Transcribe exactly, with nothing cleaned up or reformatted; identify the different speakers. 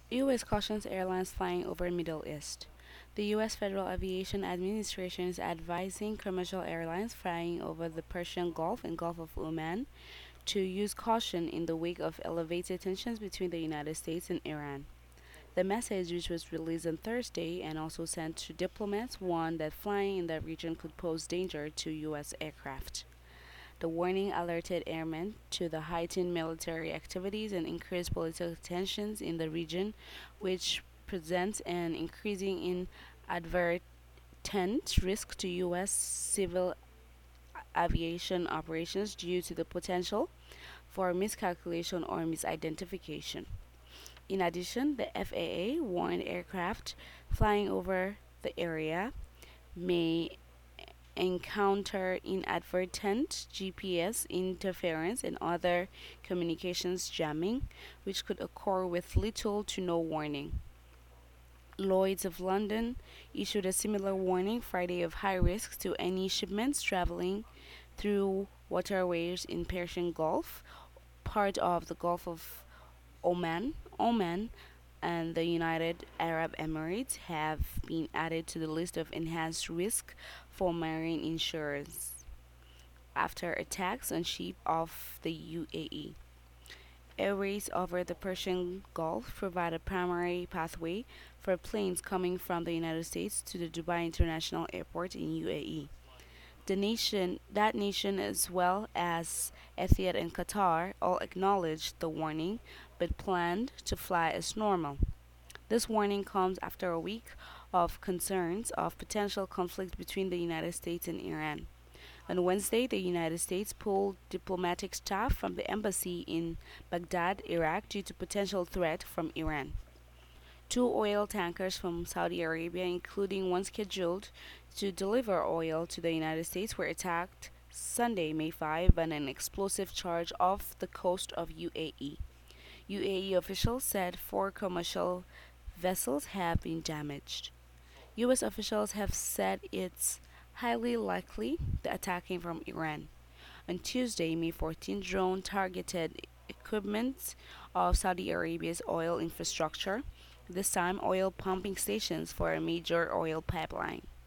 Speaker 1: U S cautions airlines flying over Middle East. The U S Federal Aviation Administration is advising commercial airlines flying over the Persian Gulf and Gulf of Oman to use caution in the wake of elevated tensions between the United States and Iran. The message, which was released on Thursday and also sent to diplomats, warned that flying in that region could pose danger to U S aircraft. The warning alerted airmen to the heightened military activities and increased political tensions in the region, which presents an increasing inadvertent risk to U S civil aviation operations due to the potential for miscalculation or misidentification. In addition, the F A A warned aircraft flying over the area may encounter inadvertent G P S interference and other communications jamming, which could occur with little to no warning. Lloyd's of London issued a similar warning Friday of high risk to any shipments traveling through waterways in Persian Gulf, part of the Gulf of Oman. Oman and the United Arab Emirates have been added to the list of enhanced risk for marine insurance after attacks on ships off the U A E. Airways over the Persian Gulf provide a primary pathway for planes coming from the United States to the Dubai International Airport in U A E. The nation, that nation, as well as Etihad and Qatar, all acknowledged the warning but planned to fly as normal. This warning comes after a week of concerns of potential conflict between the United States and Iran. On Wednesday, the United States pulled diplomatic staff from the embassy in Baghdad, Iraq, due to potential threat from Iran. Two oil tankers from Saudi Arabia, including one scheduled to deliver oil to the United States, were attacked Sunday, May fifth, by an explosive charge off the coast of U A E. U A E officials said four commercial vessels have been damaged. U S officials have said it's highly likely the attack came from Iran. On Tuesday, May fourteenth, drone targeted equipment of Saudi Arabia's oil infrastructure, this time oil pumping stations for a major oil pipeline.